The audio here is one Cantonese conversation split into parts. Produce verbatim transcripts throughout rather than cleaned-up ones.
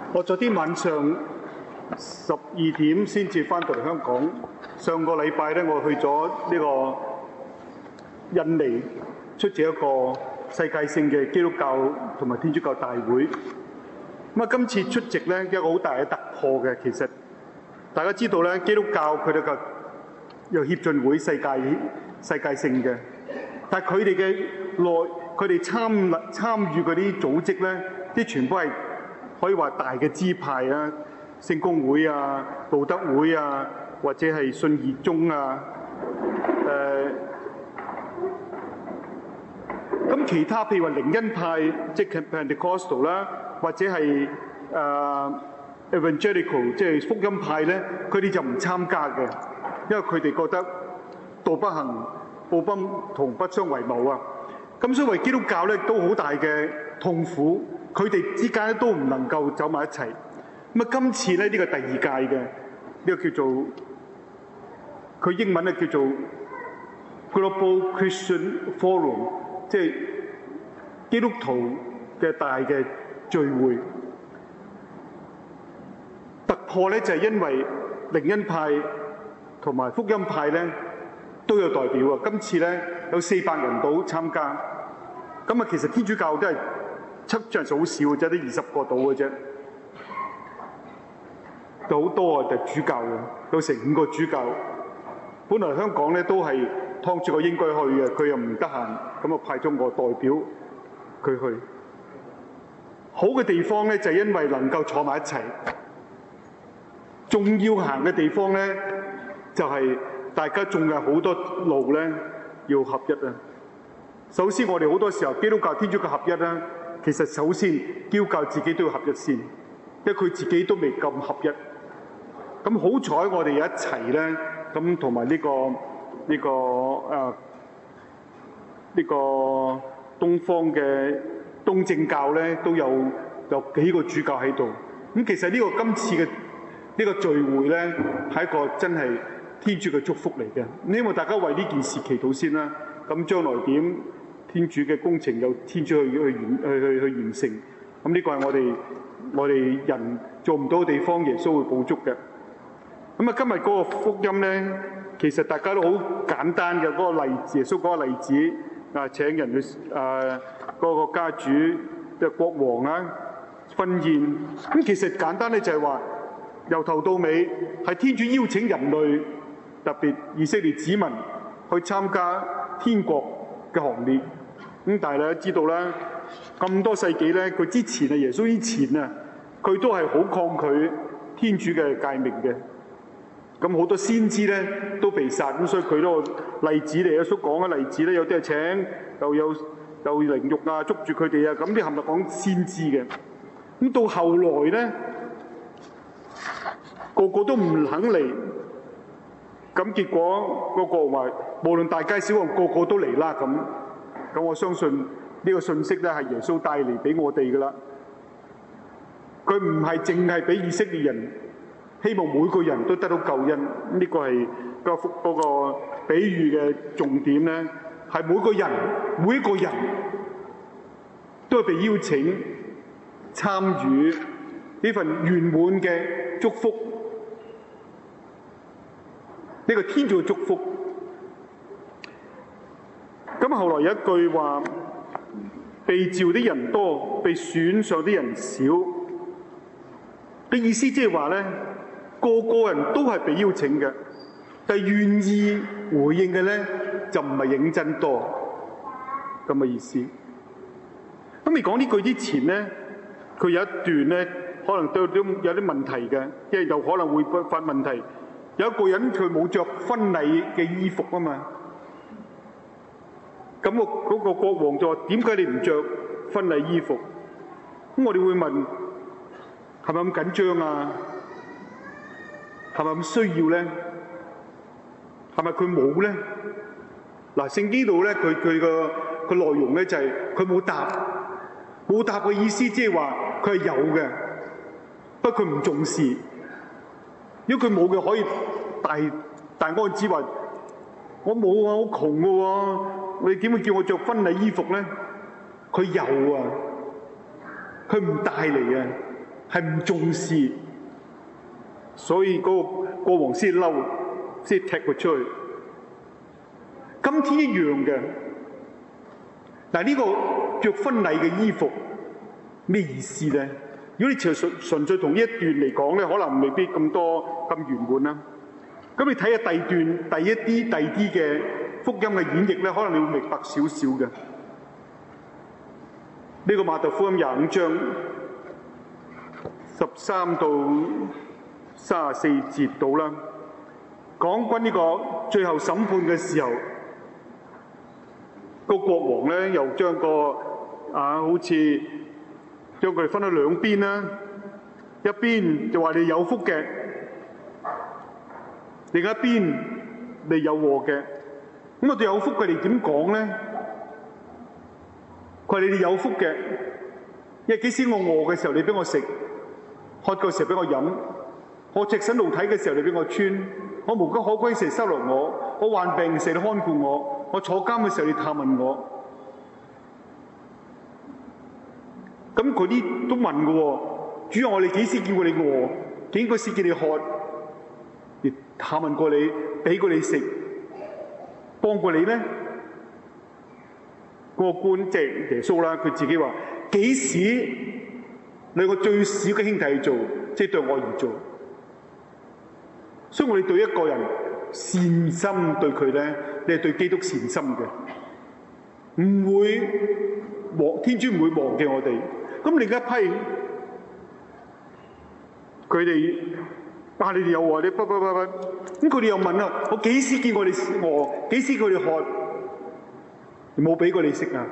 我昨天晚上十二點先至翻到嚟香港。上個禮拜咧，我去咗呢個印尼出席一個世界性嘅基督教同埋天主教大會。咁啊，今次出席咧一個好大嘅突破嘅。其實大家知道咧，基督教佢哋個有協進會世界世界性嘅，但係佢哋嘅內佢哋參參與嗰啲組織咧，啲全部係可以話大嘅支派啊，聖公會啊、道德會啊，或者係信義宗啊，誒、呃，咁其他譬如話靈恩派，即係 Pentecostal 啦，或者係誒、呃、Evangelical， 即係福音派咧，佢哋就唔參加嘅，因為佢哋覺得道不行，報不同不相為謀啊。咁所以為基督教咧都好大嘅痛苦，佢哋之間咧都唔能夠走埋一齊。咁啊，今次咧呢、呢個第二屆嘅呢、呢個叫做佢英文咧叫做 Global Christian Forum， 即係基督徒嘅大嘅聚會。突破咧就係、是、因為靈恩派同埋福音派咧都有代表啊！今次咧有四百人到參加，咁啊其實天主教都係七人數好少嘅啫，得二十個到嘅啫，就好多啊！就主教嘅，有成五個主教。本來香港咧都係湯主教應該去嘅，佢又唔得閒，咁啊派咗我代表佢去。好嘅地方咧就係因為能夠坐埋一齊，仲要行嘅地方咧就係大家仲有好多路咧要合一啊！首先我哋好多時候基督教天主教合一啦，其實首先基督教自己都要合一先，因為佢自己都未咁合一。咁好彩我哋一齊咧，咁同埋呢個呢個誒呢個東方嘅東正教咧都有有幾個主教喺度。咁其實呢個今次嘅呢個聚會咧係一個真係天主嘅祝福嚟嘅。希望大家為呢件事祈禱先啦。咁將來點天主嘅工程由天主去去完去去去完成。咁呢個係我哋我哋人做唔到嘅地方，耶穌會補足嘅。咁啊，今日嗰個福音咧，其實大家都好簡單嘅嗰個例子，耶穌嗰個例子啊，請人去誒嗰個家主嘅國王啊婚宴。咁其實簡單咧就係話，由頭到尾係天主邀請人類，特別以色列子民去參加天國嘅行列。咁但係咧知道啦，咁多世紀咧，佢之前啊，耶穌之前啊，佢都係好抗拒天主嘅誡命嘅。咁好多先知咧都被殺，咁所以佢嗰個例子嚟，耶穌講嘅例子咧，有啲係請，又有又凌辱啊，捉住佢哋啊，咁啲係咪講先知嘅？咁到後來咧，個個都唔肯嚟，咁結果嗰個話，無論大街小巷，個個都嚟啦咁。咁我相信呢個信息咧係耶穌帶嚟俾我哋噶啦。佢唔係淨係俾以色列人。希望每個人都得到救恩，呢、這個係個福嗰個比喻嘅重點咧，係每個人每一個人都係被邀請參與呢份圓滿嘅祝福，呢、這個天主嘅祝福。咁後來有一句話：被召啲人多，被選上啲人少。嘅意思即係話咧。個個人都係被邀請嘅，但係願意回應嘅咧就唔係認真多咁嘅意思。咁未講呢句之前咧，佢有一段咧，可能都有啲有啲問題嘅，因為有可能會發問題。有一個人佢冇着婚禮嘅衣服啊嘛，咁個嗰個國王就話：點解你唔着婚禮衣服？咁我哋會問：係咪咁緊張啊？係咪咁需要咧？係咪佢冇咧？嗱，聖經度咧，佢佢個個內容咧就係佢冇答，冇答嘅意思即係話佢係有嘅，不過佢唔重視。如果佢冇嘅，可以大大安旨話：我冇啊，好窮嘅喎，你點會叫我着婚禮衣服咧？佢有啊，佢唔帶嚟啊。 係唔重視，所以嗰個國王先嬲，先踢佢出去。今天一樣嘅。嗱，呢個着婚禮嘅衣服咩意思咧？如果你純純粹同呢一段嚟講咧，可能未必咁多咁圓滿啦。咁你睇下第二段第一啲第二啲嘅福音嘅演繹咧，可能你會明白少少嘅。呢個馬太福音廿五章十三到三十四節到啦，講關呢個最後審判嘅時候，個國王咧又將個啊好似將佢哋分咗兩邊啦，一邊就話你有福嘅，另一邊你有禍嘅。咁我哋有福佢哋點講咧？佢話你哋有福嘅，因為幾時我餓嘅時候你俾我食，渴嘅時候俾我飲，我赤身露體嘅時候你俾我穿，我無家可歸時收留我，我患病時你看顧我，我坐監嘅時候你探問我。咁佢啲都問嘅喎，主啊，我哋幾時見過你餓？幾時見你渴？亦探問過你，俾過你食，幫過你咩？嗰個官即係耶穌啦，佢自己話：幾時你個最小嘅兄弟去做，即係對我而做。所以我哋對一個人善心對佢咧，你係對基督善心嘅，唔會忘天主唔會忘記我哋。咁另一批佢哋啊，你哋有喎，你不不不不，咁佢哋又問啦：我幾時見過你餓？幾時佢哋渴？冇俾過你食啊！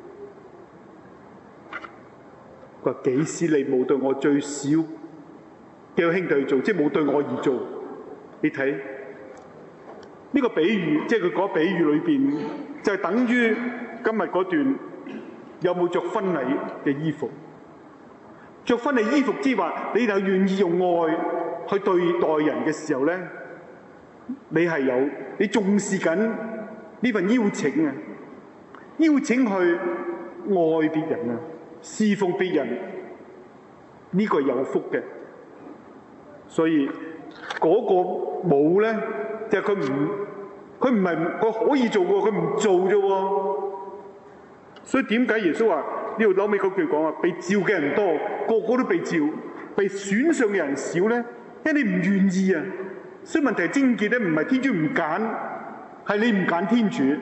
佢話幾時你冇對我最小嘅兄弟去做，即係冇對我而做？你睇呢個比喻，即係佢嗰比喻裏邊，就係等於今日嗰段有冇着婚禮嘅衣服？着婚禮衣服之話，你就願意用愛去對待人嘅時候咧，你係有你重視緊呢份邀請啊！邀請去愛別人啊，侍奉別人，呢個係有福嘅。所以嗰個冇咧，就係佢唔，佢唔係佢可以做喎，佢唔做啫喎。所以點解耶穌話呢度後尾嗰句講啊？被召嘅人多，個個都被召，被選上嘅人少咧，因為你唔願意啊。所以問題係症結咧，唔係天主唔揀，係你唔揀天主。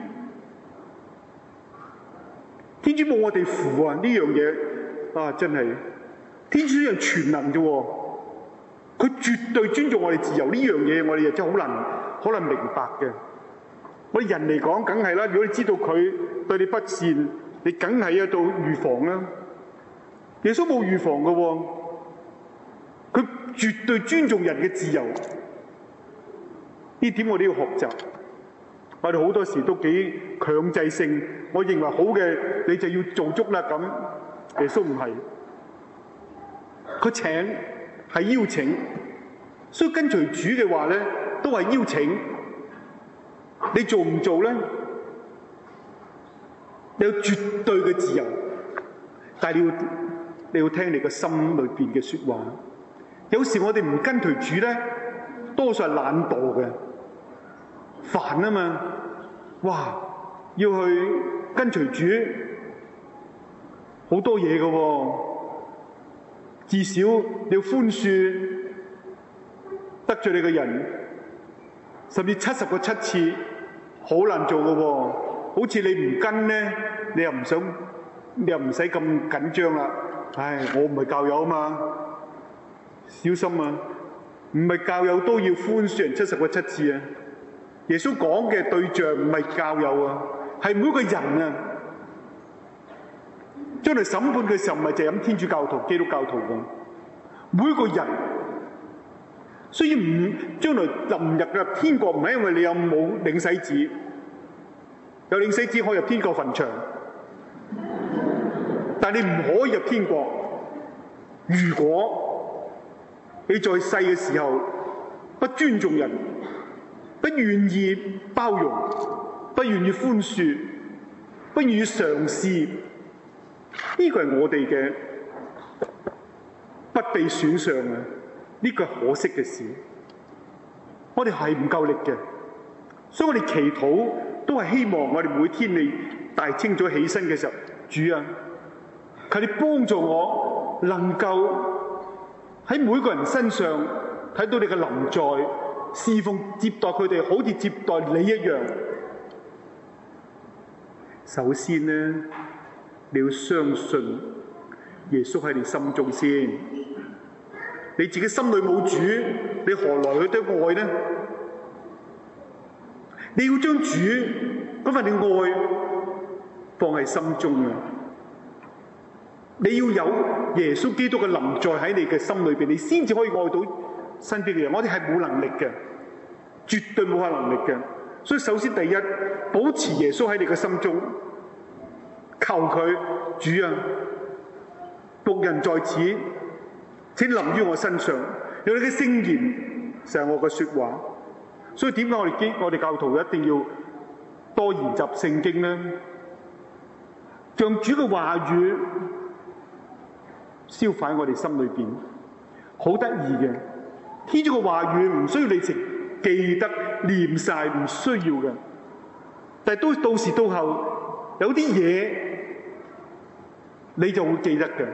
天主冇我哋符啊！呢樣嘢啊，真係天主一樣全能嘅喎，佢絕對尊重我哋自由。呢樣嘢我哋又真係好難可能明白嘅。我哋人嚟講，梗係啦。如果你知道佢對你不善，你梗係要到預防啦。耶穌冇預防嘅喎，佢絕對尊重人嘅自由。呢點我哋要學習。我哋好多時都幾強制性，我認為好嘅你就要做足啦咁。耶穌唔係，佢請係邀請，所以跟隨主嘅話咧，都係邀請。你做唔做咧？你有絕對嘅自由，但係你要你要聽你個心裏邊嘅説話。有時我哋唔跟隨主咧，多數係懶惰嘅。煩啊嘛，哇！要去跟隨主，好多嘢嘅喎。至少你要寬恕得罪你嘅人，甚至七十個七次，好難做嘅喎。好似你唔跟咧，你又唔想，你又唔使咁緊張啦。唉，我唔係教友啊嘛，小心啊！唔係教友都要寬恕人七十個七次啊！耶穌講嘅對象唔係教友啊，係每個人啊。將來審判嘅時候唔係就咁天主教徒、基督教徒㗎，每個人。所以唔將來臨入入天國唔係因為你有冇領洗紙，有領洗紙可以入天國墳場，但你唔可以入天國。如果你在世嘅時候不尊重人，不願意包容，不願意寬恕，不願意嘗試，呢個係我哋嘅不被選上啊！呢個係可惜嘅事。我哋係唔夠力嘅，所以我哋祈禱都係希望我哋每天你大清早起身嘅時候，主啊，求你幫助我能夠喺每個人身上睇到你嘅臨在，侍奉接待佢哋，好似接待你一樣。首先呢，你要相信耶穌喺你心中先。你自己心裏冇主，你何來去對愛呢？你要將主嗰份嘅愛放喺心中啊！你要有耶穌基督嘅臨在喺你嘅心裏邊，你先至可以愛到身邊嘅人。我哋係冇能力嘅，絕對冇下能力嘅。所以首先第一，保持耶穌喺你嘅心中，求佢，主啊，僕人在此，請臨於我身上，用你嘅聖言成我嘅說話。所以點解我哋基我哋教徒一定要多研習聖經呢？讓主嘅話語消化喺我哋心裏邊，好得意嘅。天主嘅話語唔需要你成記得念晒，唔需要嘅。但係都到時到後有啲嘢你就會記得嘅。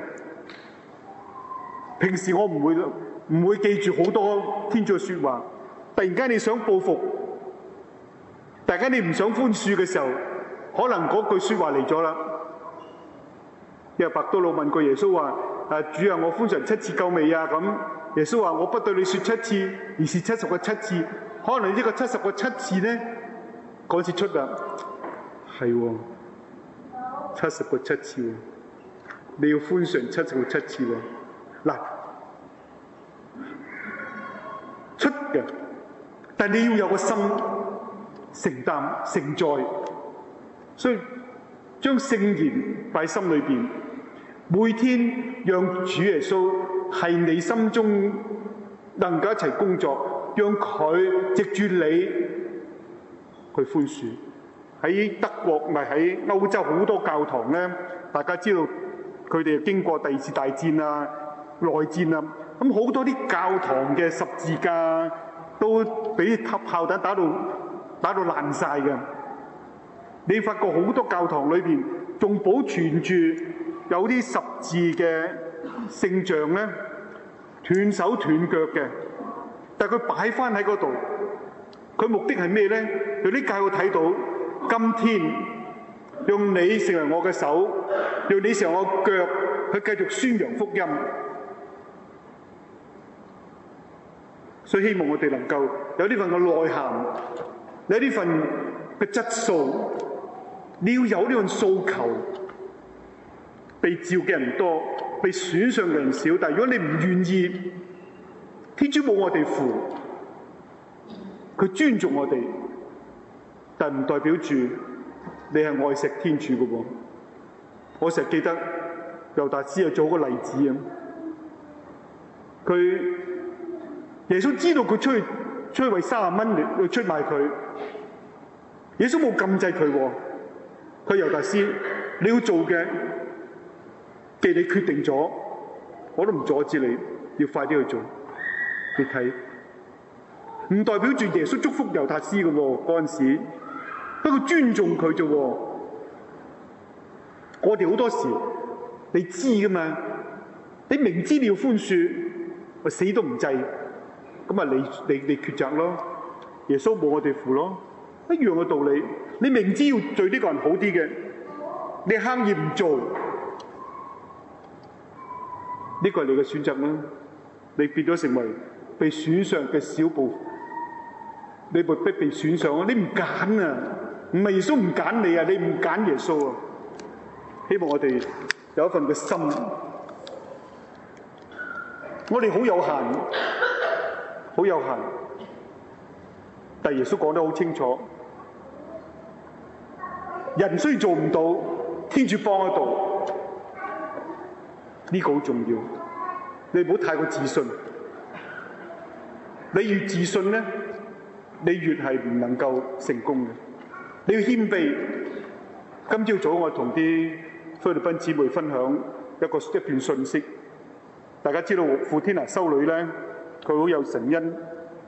平時我唔會唔會記住好多天主嘅說話。突然間你想報復，突然間你唔想寬恕嘅時候，可能嗰句說話嚟咗啦。因為伯多祿問過耶穌話：啊主啊，我寬恕七次夠未啊？咁耶穌話：我不對你說七次，而是七十個七次。可能呢個七十個七次呢，嗰次出啦，係喎，七十個七次喎，你要寬恕七十個七次喎。嗱，出嘅。但你要有個心承擔承載，所以將聖言擺喺心裏邊，每天讓主耶穌係你心中能夠一齊工作，讓佢藉住你去寬恕。喺德國唔係喺歐洲好多教堂咧，大家知道佢哋經過第二次大戰啊、內戰啊，咁好多啲教堂嘅十字架都俾炮彈打到打到爛晒嘅。你發覺好多教堂裏邊仲保存住有啲十字嘅聖像咧，斷手斷腳嘅，但係佢擺翻喺嗰度，佢目的係咩咧？有啲教會睇到今天用你成為我嘅手，用你成為我嘅腳，去繼續宣揚福音。所以希望我哋能夠有呢份嘅內涵，有呢份嘅質素。你要有呢份訴求，被召嘅人多，被選上嘅人少。但係如果你唔願意，天主冇我哋符，佢尊重我哋，但唔代表住你係愛錫天主嘅喎。我成日記得猶達斯又做個例子啊，佢耶穌知道佢出去出去為三十蚊嚟去出賣佢，耶穌冇禁制佢喎。佢猶達斯，你要做嘅，既你決定咗，我都唔阻止你，要快啲去做。你睇，唔代表住耶穌祝福猶達斯嘅喎，嗰陣時，不過尊重佢啫喎。我哋好多時，你知㗎嘛？你明知你要寬恕，我死都唔制，咁啊你你你抉擇咯。耶穌冇我哋符咯。一樣嘅道理，你明知要對呢個人好啲嘅，你刻意唔做，呢個係你嘅選擇啦。你變咗成為被選上嘅小部分，你被逼被選上啊！你唔揀啊，唔係耶穌唔揀你啊，你唔揀耶穌啊！希望我哋有一份嘅心，我哋好有限，好有限，但係耶穌講得好清楚。人雖然做唔到，天主幫得到，呢個好重要。你唔好太過自信，你越自信咧，你越係唔能夠成功嘅。你要謙卑。今朝早我同啲菲律賓姊妹分享一個一段信息， 大家知道傅天娜修女咧，佢好有神恩。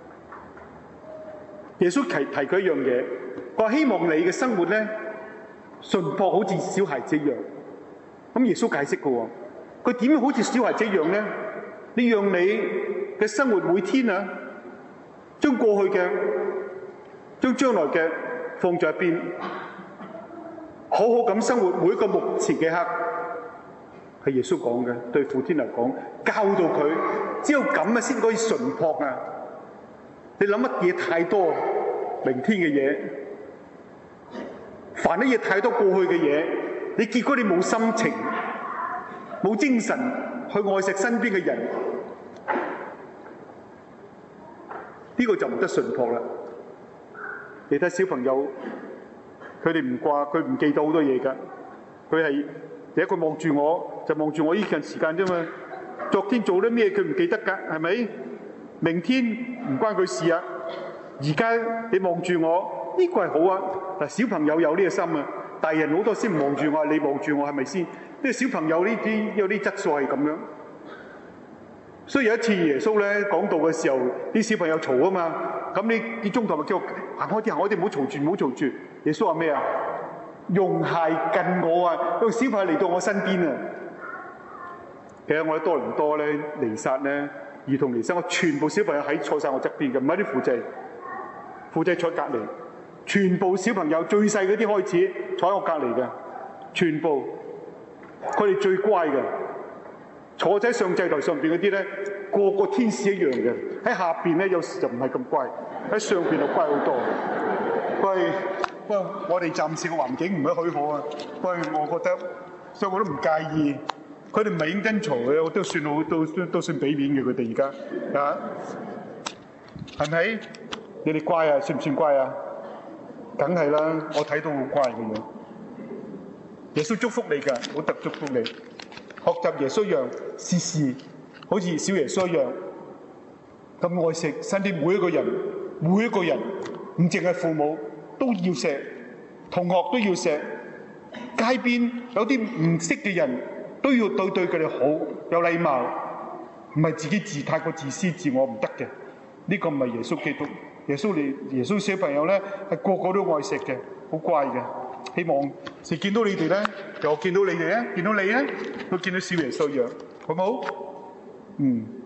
耶穌提提佢一樣嘢，佢話希望你嘅生活咧純樸，好似小孩子一樣。咁耶穌解釋嘅喎，佢點樣好似小孩子一樣咧？你讓你嘅生活每天啊，將過去嘅、將將來嘅放在一邊，好好咁生活每一個目前嘅刻。係耶穌講嘅，對傅天娜講，教導佢，只有咁啊先可以純樸啊！你諗乜嘢太多明天嘅嘢，煩啲嘢太多過去嘅嘢，你結果你冇心情、冇精神去愛惜身邊嘅人，呢個就唔得純樸啦。你睇小朋友，佢哋唔掛，佢唔記得好多嘢㗎。佢係第一個望住我，就望住我呢段時間啫嘛。昨天做啲咩佢唔記得㗎，係咪？明天唔關佢事啊。而家你望住我，呢個係好啊。嗱，小朋友有呢個心啊，大人好多先唔望住我，你望住我係咪先？呢個小朋友呢啲有啲質素係咁樣。所以有一次耶穌咧講道嘅時候，啲小朋友嘈啊嘛，咁你啲中途咪叫我行開啲，行開啲，唔好嘈住，唔好嘈住。耶穌話咩啊？用鞋近我啊，用小朋友嚟到我身邊啊。其實我喺多倫多咧，彌撒咧，兒童彌撒，我全部小朋友喺坐晒我側邊嘅，唔係啲父仔，父仔坐隔離，全部小朋友最細嗰啲開始坐喺我隔離嘅，全部佢哋最乖嘅。坐喺上祭台上邊嗰啲咧，個個天使一樣嘅。喺下邊咧，有時就唔係咁乖，喺上邊就乖好多。喂，不過我哋暫時嘅環境唔係許可啊。不過我覺得，所以我都唔介意。佢哋唔係認真嘈嘅，我都算好，都都都算俾面嘅。佢哋而家啊，係咪？你哋乖啊？算唔算乖啊？梗係啦，我睇到好乖嘅樣。耶穌祝福你㗎，好特祝福你。學習耶穌一樣，事事好似小耶穌一樣咁愛惜身邊每一個人，每一個人唔淨係父母都要錫，同學都要錫，街邊有啲唔識嘅人都要對對佢哋好，有禮貌，唔係自己自太過自私自我唔得嘅。呢個唔係耶穌基督，耶穌嚟耶穌小朋友咧係個個都愛錫嘅，好乖嘅。希望時見到你哋咧，就我見到你哋咧，見到你咧，都見到小耶穌一樣，好唔好？嗯。